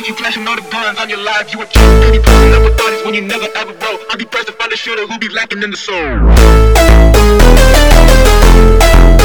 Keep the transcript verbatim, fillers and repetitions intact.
you flashing all the guns on your life. You a kid, baby, person never thought it's when you never ever wrote. I be pressed to find a shooter who be lacking in the soul.